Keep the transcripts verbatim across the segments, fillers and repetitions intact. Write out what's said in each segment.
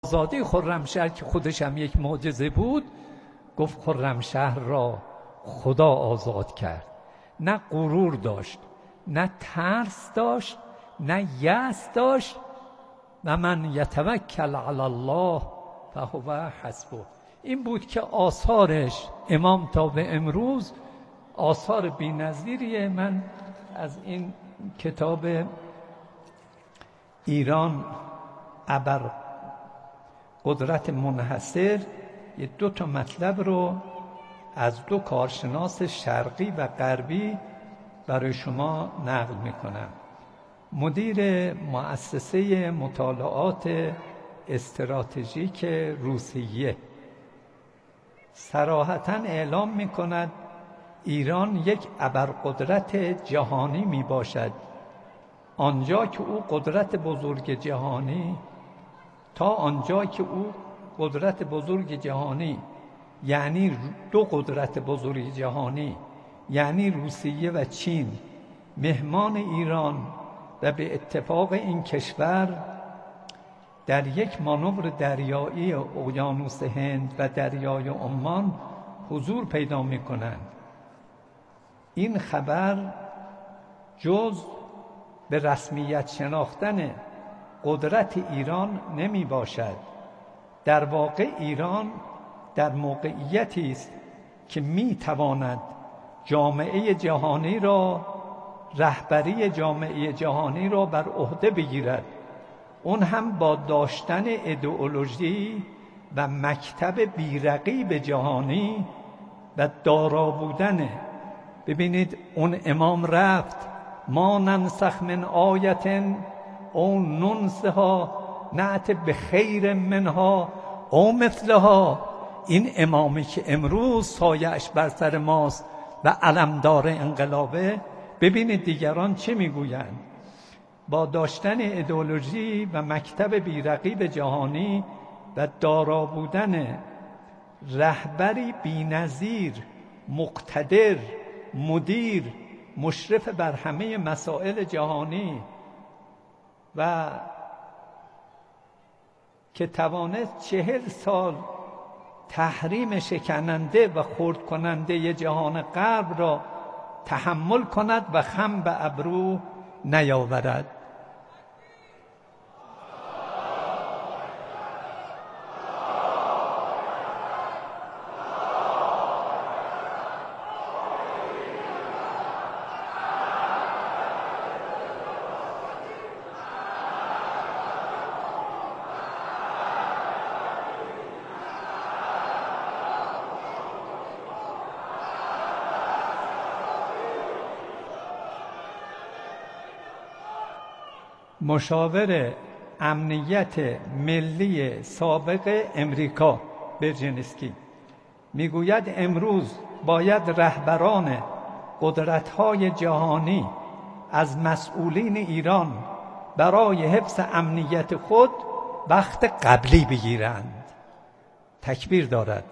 آزادی خرمشهر که خودش هم یک معجزه بود، گفت خرمشهر را خدا آزاد کرد. نه غرور داشت، نه ترس داشت، نه یأس داشت. و من یتوکل علی الله فهو حسبه. این بود که آثارش امام تا به امروز آثار بی‌نظیریه. من از این کتاب ایران ابر قدرت منحصر یه دو تا مطلب رو از دو کارشناس شرقی و غربی برای شما نقل میکنم. مدیر مؤسسه مطالعات استراتژیک روسیه صراحتاً اعلام میکند ایران یک ابرقدرت جهانی می باشد، آنجا که او قدرت بزرگ جهانی تا آنجا که او قدرت بزرگ جهانی یعنی دو قدرت بزرگ جهانی یعنی روسیه و چین مهمان ایران و به اتفاق این کشور در یک مانور دریایی اقیانوس هند و دریای عمان حضور پیدا می کنند. این خبر جز به رسمیت شناختن قدرت ایران نمی باشد. در واقع ایران در موقعیتی است که می تواند جامعه جهانی را رهبری جامعه جهانی را بر عهده بگیرد، اون هم با داشتن ایدئولوژی و مکتب بی‌رقیب جهانی و دارا بودن. ببینید اون امام رفت ما ننسخ من آیت او ننسها نأت بخیر منها او مثلها. این امامی که امروز سایه‌اش بر سر ماست و علمدار انقلابه، ببینید دیگران چه میگویند. با داشتن ایدئولوژی و مکتب بی‌رقیب جهانی و دارا بودن رهبری بی‌نظیر، مقتدر، مدیر، مشرف بر همه مسائل جهانی و که توانست چهل سال تحریم شکننده و خرد کننده جهان غرب را تحمل کند و خم به ابرو نیاورد. مشاور امنیت ملی سابق امریکا برژنسکی میگوید امروز باید رهبران قدرت‌های جهانی از مسئولین ایران برای حفظ امنیت خود وقت قبلی بگیرند. تکبیر دارد.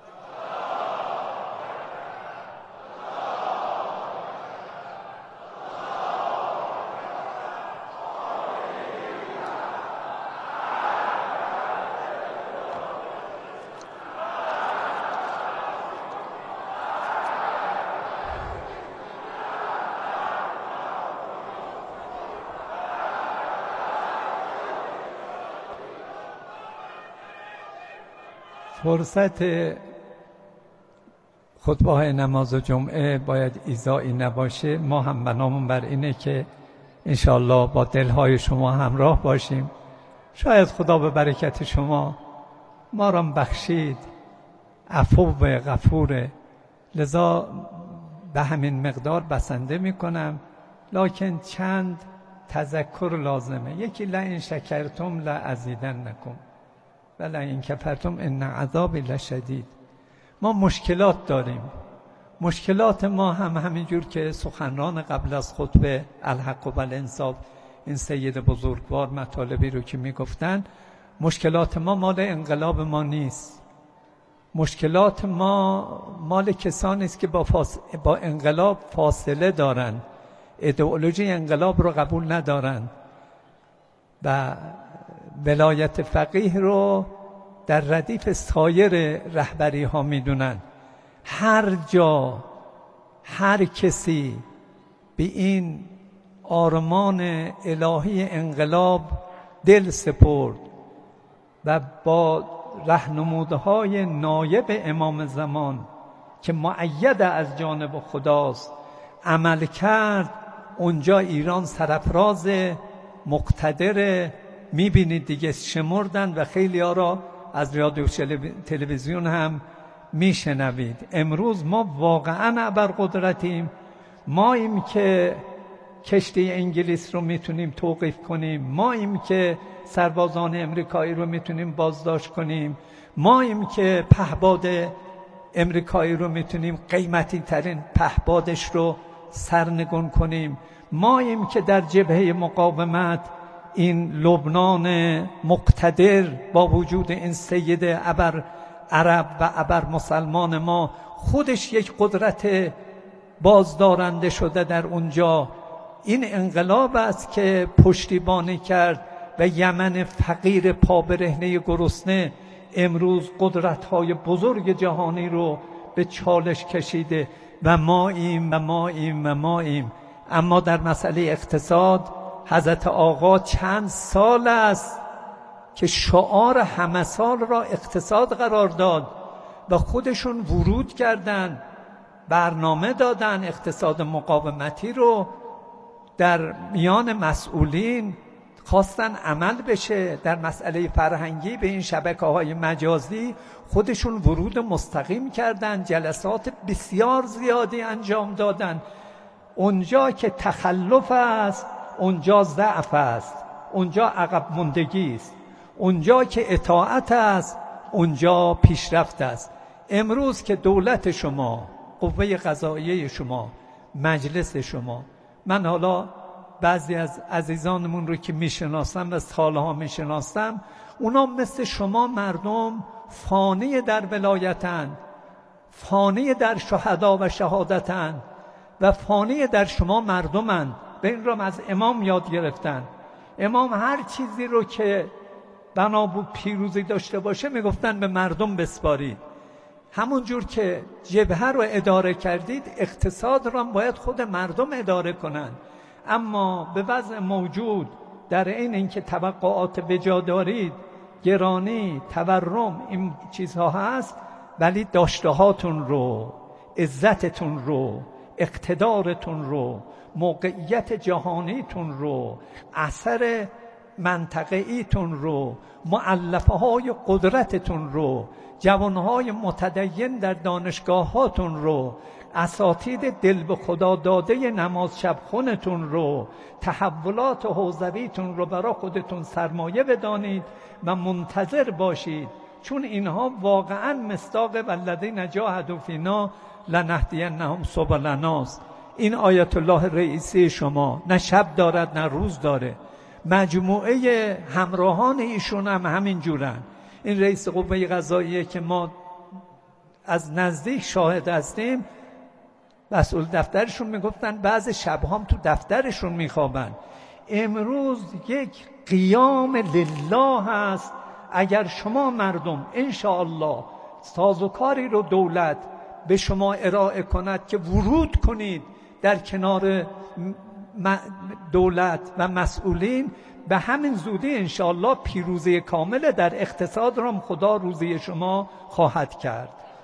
فرصت خطبه‌های نماز جمعه باید ایذایی نباشه. ما هم بنامون بر اینه که انشاءالله با دلهای شما همراه باشیم. شاید خدا به برکت شما ما را بخشید، عفو و غفوره، لذا به همین مقدار بسنده میکنم. لکن چند تذکر لازمه. یکی لئن شکرتم لازیدنکم و لئن کفرتم ان عذابی لشدید. ما مشکلات داریم. مشکلات ما هم همینجور که سخنران قبل از خطبه الحق و الانصاف این سید بزرگوار مطالبی رو که میگفتن، مشکلات ما مال انقلاب ما نیست. مشکلات ما مال کسانی است که با, فاس... با انقلاب فاصله دارند، ایدئولوژی انقلاب رو قبول ندارند و ولایت فقیه رو در ردیف سایر رهبری ها میدونن. هر جا هر کسی به این آرمان الهی انقلاب دل سپرد و با راهنمودهای نایب امام زمان که مؤید از جانب خداست عمل کرد، اونجا ایران سرفراز مقتدر. میبینید دیگه شمردن و خیلی ها را از رادیو تلویزیون هم میشنوید. امروز ما واقعا ابرقدرتیم، ماییم که کشتی انگلیس رو میتونیم توقیف کنیم، ماییم که سربازان امریکایی رو میتونیم بازداشت کنیم، ماییم که پهباد امریکایی رو میتونیم قیمتی ترین پهبادش رو سرنگون کنیم، ماییم که در جبهه مقاومت این لبنان مقتدر با وجود این سید ابر عرب و ابر مسلمان ما خودش یک قدرت بازدارنده شده در اونجا. این انقلاب است که پشتیبانی کرد و یمن فقیر پابرهنه گرسنه امروز قدرت‌های بزرگ جهانی رو به چالش کشیده و ماییم و ماییم و ماییم. اما در مسئله اقتصاد حضرت آقا چند سال است که شعار همه سال را اقتصاد قرار داد و خودشون ورود کردن، برنامه دادن اقتصاد مقاومتی رو در میان مسئولین خواستن عمل بشه. در مسئله فرهنگی به این شبکه‌های مجازی خودشون ورود مستقیم کردن، جلسات بسیار زیادی انجام دادن. اونجا که تخلف است اونجا ضعف است، اونجا عقب ماندگی است، اونجا که اطاعت است اونجا پیشرفت است. امروز که دولت شما، قوه قضاییه شما، مجلس شما، من حالا بعضی از عزیزانمون رو که میشناسم و سالها میشناسم، اونا مثل شما مردم فانی در ولایتن، فانی در شهدا و شهادتن و فانی در شما مردمن. به این رو از امام یاد گرفتن. امام هر چیزی رو که بنا بود پیروزی داشته باشه میگفتن به مردم بسپارید. همون جور که جبهه رو اداره کردید اقتصاد رو باید خود مردم اداره کنن. اما به وضع موجود در این اینکه توقعات بجا دارید، گرانی، تورم، این چیزها هست، ولی داشتهاتون رو، عزتتون رو، اقتدارتون رو، موقعیت جهانیتون رو، اثر منطقه‌ایتون رو، مؤلفه های قدرتتون رو، جوانهای متدین در دانشگاهاتون رو، اساتید دل به خدا داده نماز شب خونتون رو، تحولات حوزویتون رو برای خودتون سرمایه بدانید و منتظر باشید، چون اینها واقعا مصداق والذین جاهدوا فینا لنهدینهم سبلناست. این آیت الله رئیسی شما نه شب دارد نه روز داره. مجموعه همراهان ایشون هم همین جورن. این رئیس قوه قضاییه که ما از نزدیک شاهد هستیم، مسئول دفترشون میگفتن بعضی شبها هم تو دفترشون میخوابن. امروز یک قیام لله هست. اگر شما مردم انشاءالله سازوکاری رو دولت به شما ارائه کند که ورود کنید در کنار دولت و مسئولین، به همین زودی انشاءالله پیروزی کامل در اقتصاد را خدا روزی شما خواهد کرد.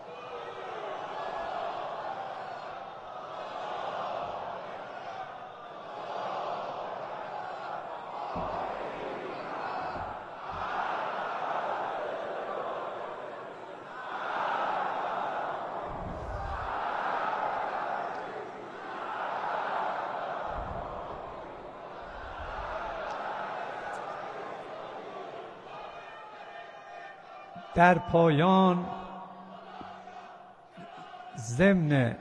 در پایان ضمن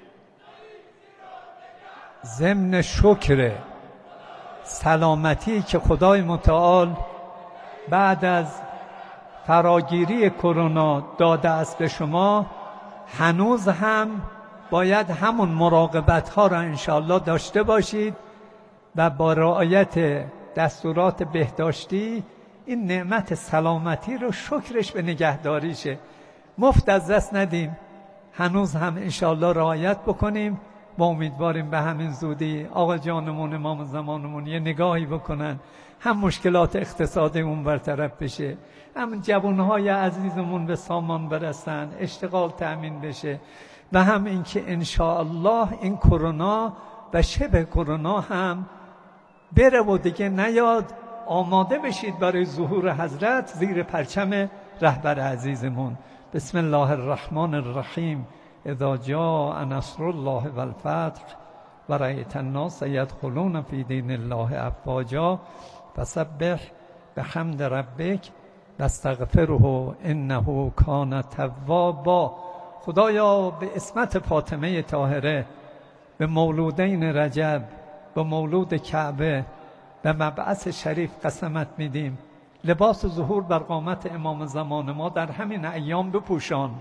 ضمن شکر سلامتی که خدای متعال بعد از فراگیری کرونا داده است به شما، هنوز هم باید همون مراقبت ها را انشاءالله داشته باشید و با رعایت دستورات بهداشتی این نعمت سلامتی رو شکرش به نگهداریشه. مفت از دست ندیم، هنوز هم انشالله رعایت بکنیم. با امیدواریم به همین زودی آقا جانمون امام زمانمون یه نگاهی بکنن، هم مشکلات اقتصادی اون برطرف بشه، هم جوانهای عزیزمون به سامان برسن، اشتغال تأمین بشه، و هم اینکه انشاءالله این کرونا و شبه کرونا هم بره و دیگه نیاد. آماده بشید برای ظهور حضرت زیر پرچم رهبر عزیزمون. بسم الله الرحمن الرحیم. اذا جاء نصر الله والفتح و رأیت الناس یدخلون فی دین الله افواجا فسبح بحمد ربک واستغفره انه کان توابا. خدایا به اسمت فاطمه طاهره، به مولودین رجب، به مولود کعبه، به مبعث شریف قسمت میدیم لباس ظهور بر قامت امام زمان ما در همین ایام بپوشان،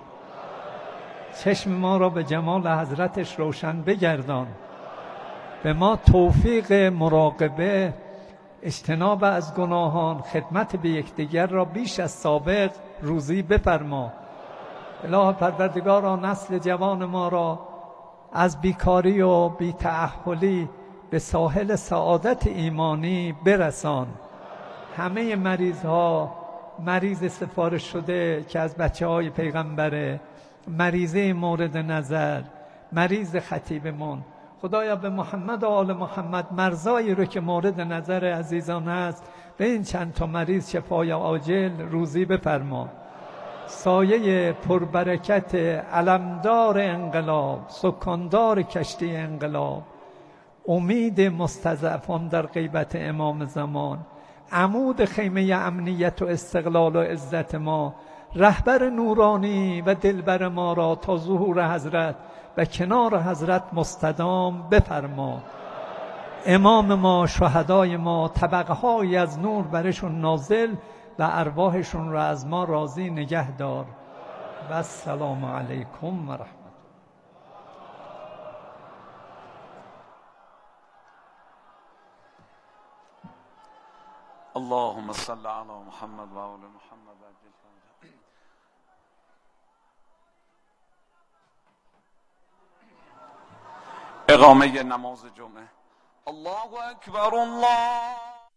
چشم ما را به جمال حضرتش روشن بگردان، به ما توفیق مراقبه، اجتناب از گناهان، خدمت به یکدیگر را بیش از سابق روزی بفرما. اله پروردگارا نسل جوان ما را از بیکاری و بی‌تأهلی به ساحل سعادت ایمانی برسان. همه مریض ها، مریض سفارش شده که از بچه های پیغمبره، مریضه مورد نظر، مریض خطیبمون، خدایا به محمد و آل محمد مرزایی رو که مورد نظر عزیزان هست به این چند تا مریض شفای عاجل روزی بفرما. سایه پربرکت علمدار انقلاب، سکاندار کشتی انقلاب، امید مستضعفان در غیبت امام زمان، عمود خیمه امنیت و استقلال و عزت ما، رهبر نورانی و دلبر ما را تا ظهور حضرت و کنار حضرت مستدام بفرما. امام ما، شهدای ما، طبقه های از نور برشون نازل و ارواحشون را از ما راضی نگه دار. و السلام علیکم و رحمت. اللهم صل علی محمد و آل محمد. اقامه نماز جمعه. الله اکبر. الله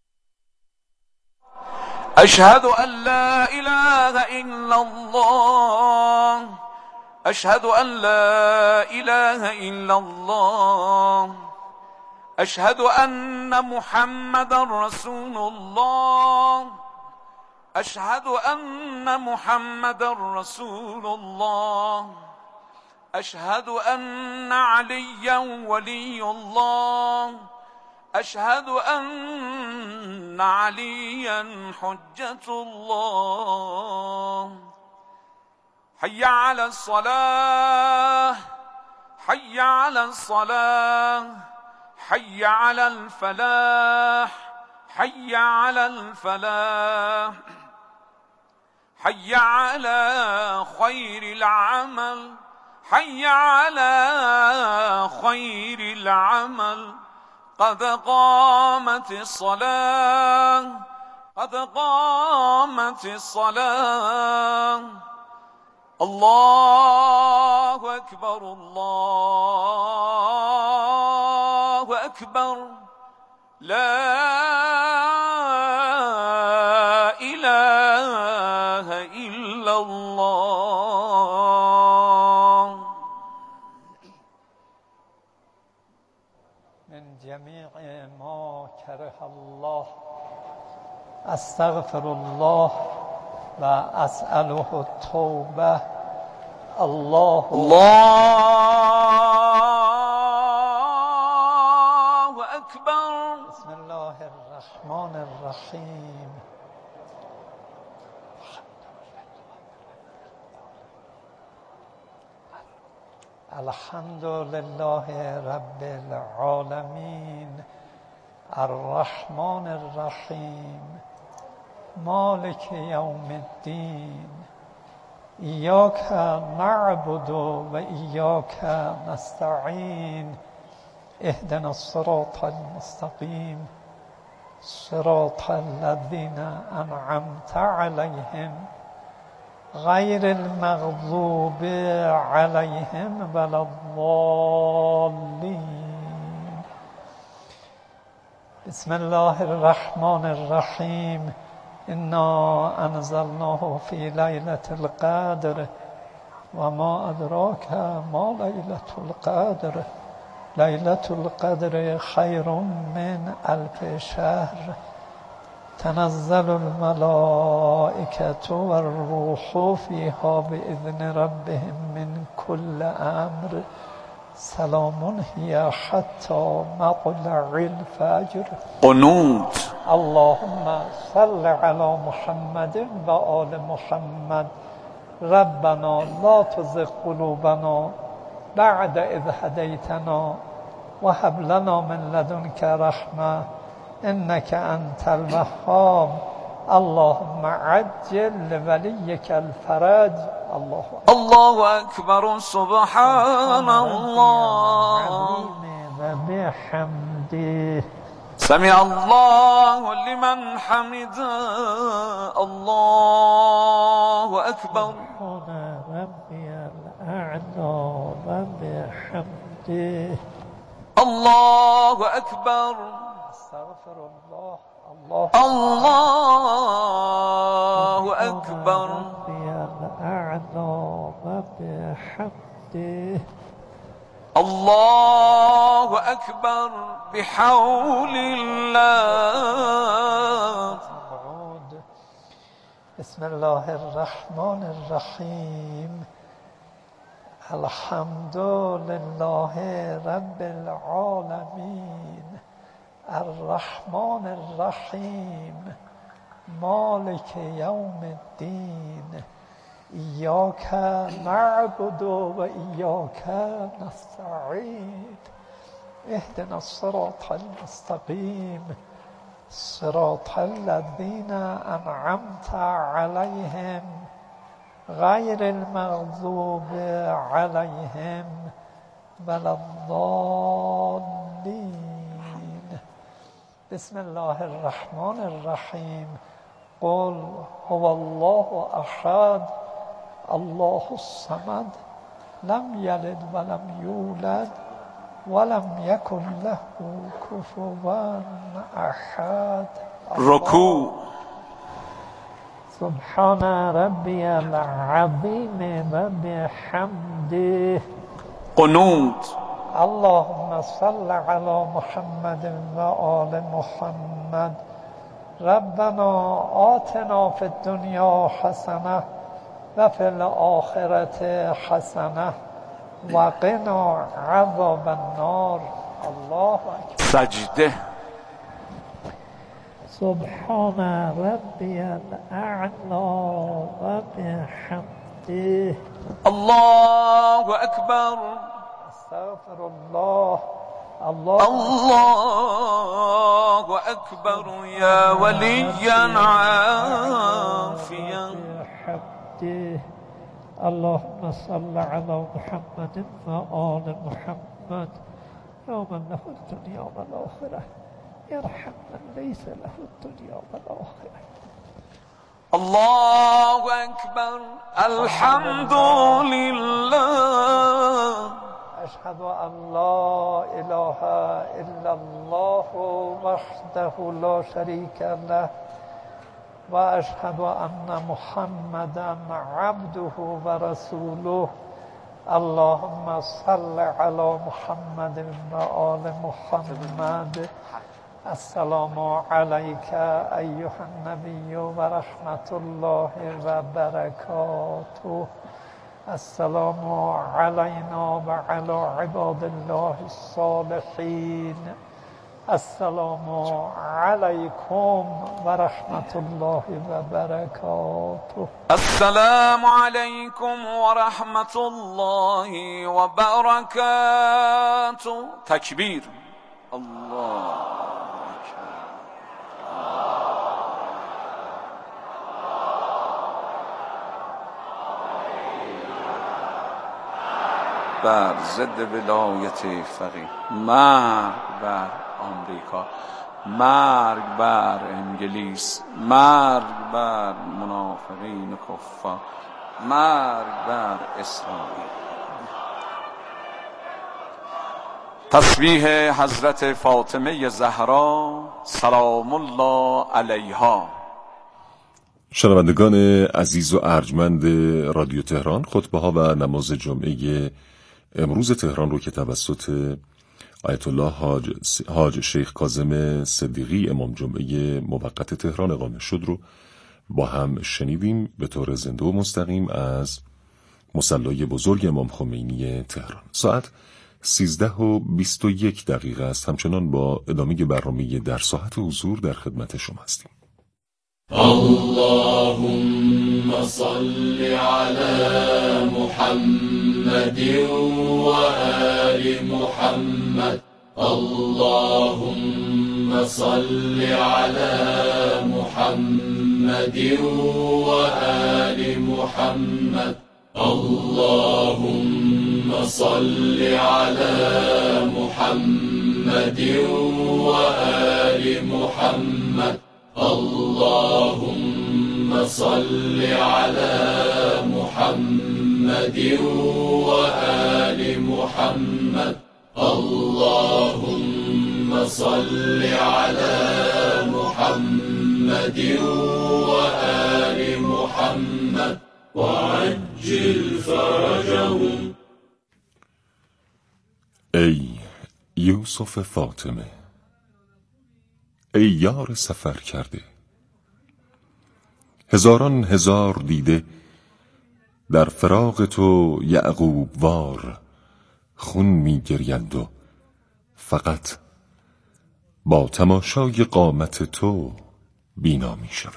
اشهد ان لا اله الا الله، اشهد ان لا اله الا الله، اشهد ان محمد رسول الله، اشهد ان محمد رسول الله، اشهد ان عليا ولي الله، اشهد ان عليا حجة الله. حي على الصلاة، حي على الصلاة، حي على الفلاح، حي على الفلاح، حي على خير العمل، حي على خير العمل. قد قامت الصلاة، قد قامت الصلاة. الله أكبر، الله أكبر. لا إله إلا الله. من جميع ما كره الله استغفر الله و اسأله التوبه. الله الله أكبر. بسم الله الرحمن الرحیم. الحمد لله رب العالمين الرحمن الرحیم مالک یوم الدین. ایاک نعبد و ایاک نستعین. اهدنا الصراط المستقیم صراط الذين أنعمت عليهم غير المغضوب عليهم ولا الضالين. بسم الله الرحمن الرحيم. إنا أنزلناه في ليلة القدر وما أدراك ما ليلة القدر. ليلة القدر خير من ألف شهر. تنزل الملائكة والروح فيها بإذن ربهم من كل أمر. سلام هي حتى مطلع الفجر. قنوت. اللهم صل على محمد وآل محمد. ربنا لا تزغ قلوبنا بعد إذ هديتنا وهب لنا من لدنك رحمة إنك أنت الوهاب. اللهم عجل لوليك الفرج. الله أكبر. الله أكبر. سبحان الله وبحمده. سمع الله لمن حمده. الله أكبر. سبحان ربي الأعلى وبحمده. الله أكبر. استغفر الله. الله الله أكبر. ربي الأعلى وبحمده. الله أكبر. بحول الله. بسم الله الرحمن الرحيم. الحمد لله رب العالمين الرحمن الرحيم مالك يوم الدين. إياك نعبد وإياك نستعين. اهدنا الصراط المستقيم صراط الذين أنعمت عليهم غير المغضوب عليهم ولا الضالين. بسم الله الرحمن الرحيم. قل هو الله أحد الله الصمد لم يلد ولم يولد ولم يكن له كفوا أحد. ركوع. سبحان ربي العظيم وبحمده. قنوت. اللهم صل على محمد وآل محمد. ربنا آتنا في الدنيا حسنة وفي الآخرة حسنة وقنا عذاب النار. الله أكبر. سجده. سبحان ربي الأعلى وبحمده. الله أكبر. استغفر الله. الله الله أكبر. يا وليا عافيا. بحمده. اللهم صل على محمد وآل محمد. يا من له الدنيا والآخرة يرحم من ليس له الدنيا والآخرة. الله أكبر. الحمد لله. أشهد أن لا إله إلا الله وحده لا شريك له وأشهد أن محمدا عبده ورسوله. اللهم صل على محمد وآل محمد. السلام عليك أيها النبي ورحمة الله وبركاته. السلام علينا وعلى عباد الله الصالحين. السلام عليكم ورحمة الله وبركاته. السلام عليكم ورحمة الله وبركاته. تكبير. الله بر ضد ولایت فقیه مرگ بر آمریکا. مرگ بر انگلیس، مرگ بر منافقین کفار، مرگ بر اسرائیل. تسبیح حضرت فاطمه زهرا سلام الله علیها. شنوندگان عزیز و ارجمند رادیو تهران، خطبه ها و نماز جمعه امروز تهران رو که توسط آیت الله حاج, حاج شیخ کاظم صدیقی امام جمعه موقت تهران اقامه شد رو با هم شنیدیم به طور زنده و مستقیم از مصلی بزرگ امام خمینی تهران. ساعت سیزده و بیست و یک دقیقه است. همچنان با ادامه برنامه در ساعت حضور در خدمت شما هستیم. اللهم صل على محمد وآل محمد. اللهم صل على محمد وآل محمد. اللهم صل على محمد وآل محمد. اللهم صل على محمد وآل محمد. اللهم صل على محمد وآل محمد وعجل فرجهم. ای یوسف فاطمه، ای یار سفر کرده، هزاران هزار دیده در فراق تو یعقوب وار خون می گریند و فقط با تماشای قامت تو بینا می شوند.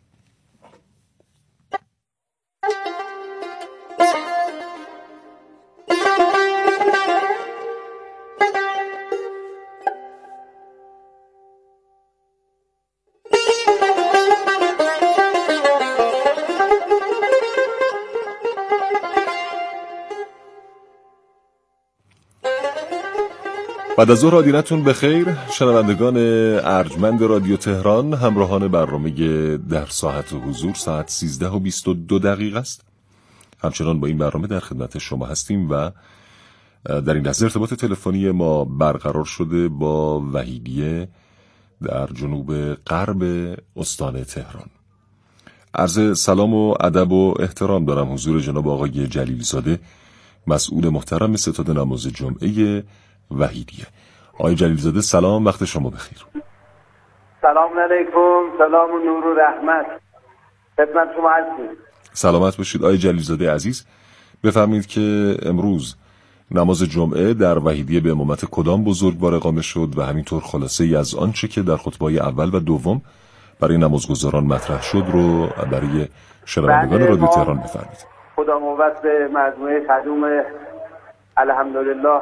بعد از ظهر آدینتون بخیر شنوندگان ارجمند رادیو تهران، همراهان برنامه در ساعت حضور. ساعت سیزده و بیست و دو دقیقه است. همچنان با این برنامه در خدمت شما هستیم و در این لحظه ارتباط تلفنی ما برقرار شده با وحیدیه در جنوب غرب استان تهران. عرض سلام و ادب و احترام دارم حضور جناب آقای جلیل زاده، مسئول محترم ستاد نماز جمعه وحیدیه. آقای جلیل زاده سلام، وقت شما بخیر. سلام علیکم، سلام و نور و رحمت خدمت شما هستیم. سلامت باشید آقای جلیل زاده عزیز. بفرمایید که امروز نماز جمعه در وحیدیه به امامت کدام بزرگوار اقامه شد و همینطور خلاصه ای از آنچه که در خطبه‌های اول و دوم برای نمازگزاران مطرح شد رو برای شنوندگان رادیو تهران بفرمایید. خدا موفق به مجموعه خدوم الحمدلله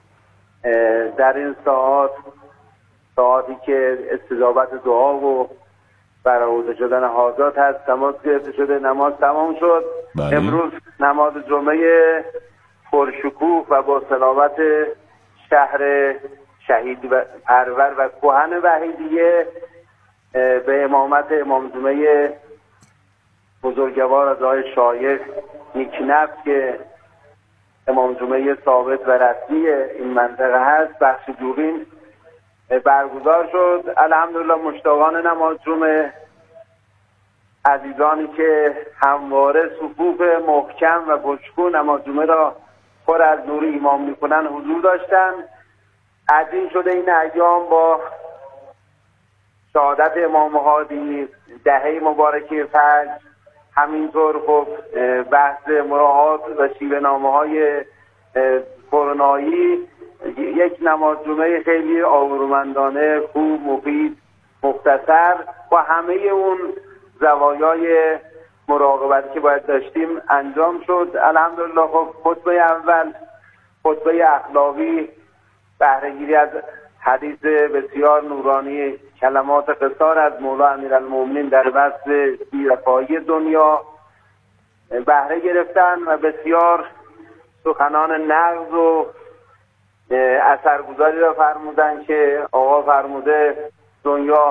در این ساعات، ساعاتی که استجابت دعا و برآورده شدن حاجات هست، نماز گرفته شده، نماز تمام شد. بله. امروز نماز جمعه پرشکوه و با صلابت شهر شهید و پرور و کهن وحیدیه به امامت امام جمعه بزرگوار از آقای شایخ نیکنف که امام جمعه ثابت و رسمی این منطقه هست، بخش جوبین برگزار شد. الحمدلله مشتاقان نماز جمعه، عزیزانی که همواره صفوف محکم و پرشکوه نماز جمعه را پر از نور ایمان میکنن حضور داشتن. عجین شده این ایام با شهادت امام هادی، دهه مبارکه فجر، همینطور خب بحث مراعات و شیوه نامه های کرونایی، یک نماز جمعه خیلی آبرومندانه، خوب، مفید، مختصر و همه اون زوایای مراقبت که باید داشتیم انجام شد. الحمدلله خب خطبه اول، خطبه اخلاقی، بهره‌گیری از حدیث بسیار نورانی، کلمات قصار از مولا امیرالمومنین در وصف بی‌رفاهی دنیا بهره گرفتن و بسیار سخنان نغز و اثرگذاری را فرمودن که آقا فرموده دنیا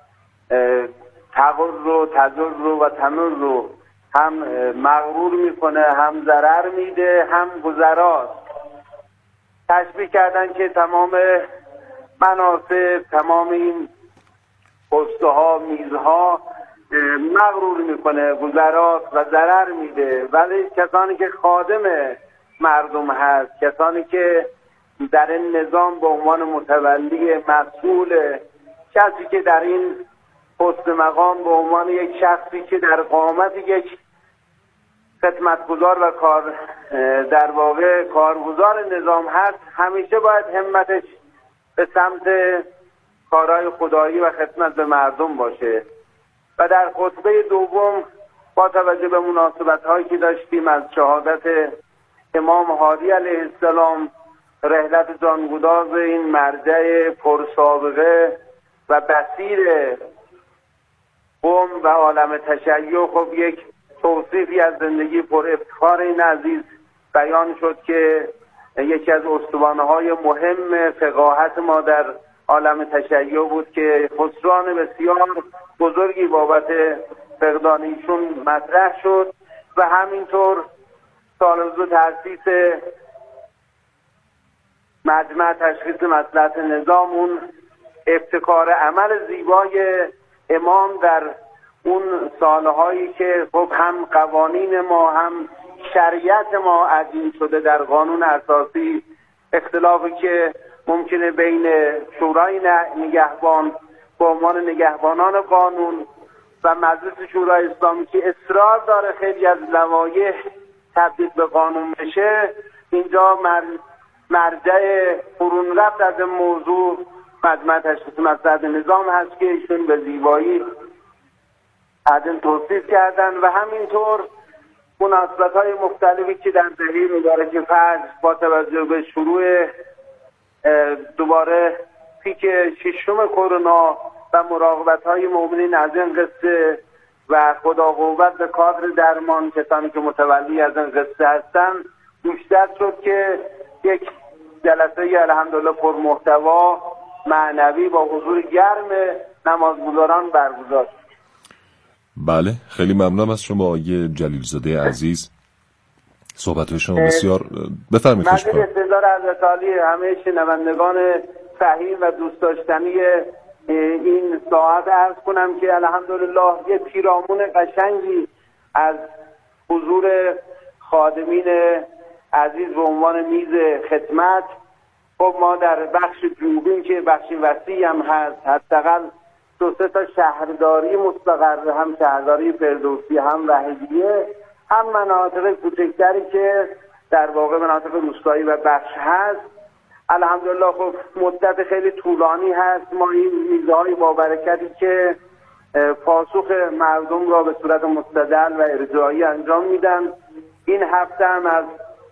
تغر رو تجر رو و تمر رو هم مغرور میکنه، هم ضرر میده، هم گذراست. تشبیه کردن که تمام مناصب، تمام این پسته ها، میزها مغرور میکنه، گذراست و ضرر میده. ولی کسانی که خادم مردم هست، کسانی که در این نظام به عنوان متولی مسئول، کسی که در این پست مقام به عنوان یک شخصی که در قامت یک خدمتگزار و کار در واقع کارگزار نظام هست، همیشه باید همتش به سمت کارهای خدایی و خدمت به مردم باشه. و در خطبه دوم با توجه به مناسبت هایی که داشتیم از شهادت امام هادی علیه السلام، رحلت جانگداز این مرجع پرسابقه و بصیر قوم و عالم تشیع، خب یک توصیفی از زندگی پر افتخار این عزیز بیان شد که یکی از استوانه‌های مهم فقاهت ما در عالم تشیع بود که خسران بسیار بزرگی بابت فقدان ایشون مطرح شد. و همینطور سالروز تأسیس مجمع تشخیص مصلحت نظام، اون ابتکار عمل زیبای امام در اون سالهایی که خب هم قوانین ما هم شریعت ما عجین شده در قانون اساسی، اختلافی که ممکنه بین شورای نگهبان به عنوان نگهبانان قانون و مجلس شورای اسلامی که اصرار داره خیلی از لوایح تبدیل به قانون بشه، اینجا مرجع فرون رفت از این موضوع مجمع تشخیص مصلحت نظام هست که ایشون به زیبایی از این توصیف کردن. و همینطور مناسبت‌های مختلفی که در دهه مبارک فجر با توجه به شروع دوباره پیک ششم کرونا و مراقبت‌های مؤمنین از این قصه و خدا قوت به کادر درمان، کسانی که متولی از این قصه هستن، بیشتر شد که یک جلسه الحمدلله پر محتوا معنوی با حضور گرم نمازگزاران برگزار شد. بله، خیلی ممنونم از شما آقای جلیلزاده عزیز. صحبت‌های شما بسیار بفرمایید. من به استقبال حضرت عالی همه شنوندگان فهیم و دوست داشتنی این ساعت عرض کنم که الحمدلله یه پیرامون قشنگی از حضور خادمین عزیز به عنوان میز خدمت. خب ما در بخش جنوبی که بخش وسیع هم هست، حداقل دو سه تا شهرداری مستقر، هم شهرداری فردوسی، هم وحیدیه، هم مناطق کوچکتری که در واقع مناطق روستایی و بخش هست. الحمدلله خب مدت خیلی طولانی هست ما این میزهای با برکتی که پاسخ مردم را به صورت مستدل و ارجاعی انجام میدن. این هفته هم از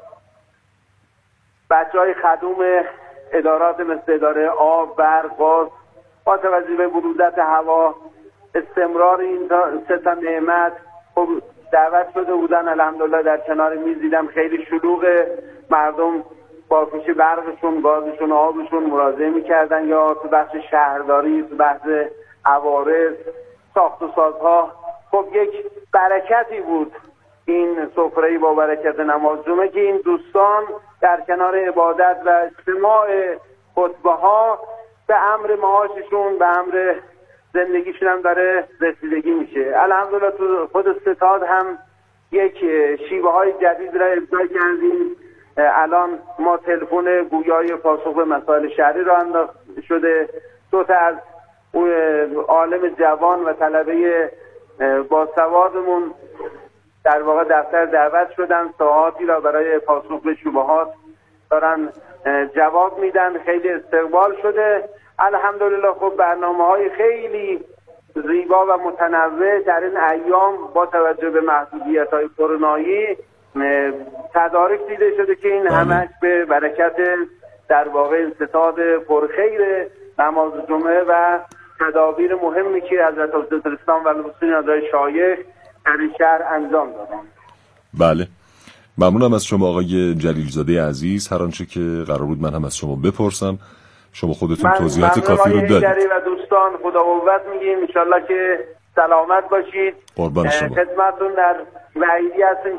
بچهای خدوم ادارات مثل اداره آب، برق، گاز، با توجه به برودت هوا، استمرار این سه تا نعمت خب دعوت شده بودن. الحمدلله در کنار میز دیدم خیلی شلوغ، مردم با پیش برقشون، گازشون، آبشون مراجعه میکردن، یا تو بخش شهرداری، تو بخش عوارض، ساخت و سازها. خب یک برکتی بود این سفره با برکت نماز جمعه که این دوستان در کنار عبادت و اجتماع خطبه ها به امر معاششون، به امر زندگیشون هم داره رسیدگی میشه. الحمدلله تو خود ستاد هم یک شیوه های جدید را ابداع کردیم. الان ما تلفن گویای پاسخ به مسائل شهری را انداخت شده. دو تا از عالم جوان و طلبه باسوادمون در واقع دفتر دعوت شدن، ساعاتی را برای پاسخ به شبهات دارن جواب میدن. خیلی استقبال شده الحمدلله. خب برنامه‌های خیلی زیبا و متنوع در این ایام با توجه به محدودیت‌های کرونایی تدارک دیده شده که این همش به برکت در واقع ستاد پرخیر نماز جمعه و تدابیر مهمی که حضرت حجت الاسلام و المسلمین حضرت شایخ در این شهر انجام دادن. بله، ممنونم از شما آقای جلیلزاده عزیز. هر آنچه که قرار بود من هم از شما بپرسم شما خودتون توضیحات کافی رو دادید. و دوستان خدا قوت میگیم، ان شاءالله که سلامت باشید. قربان شما. خدمتتون در وحیدی هستیم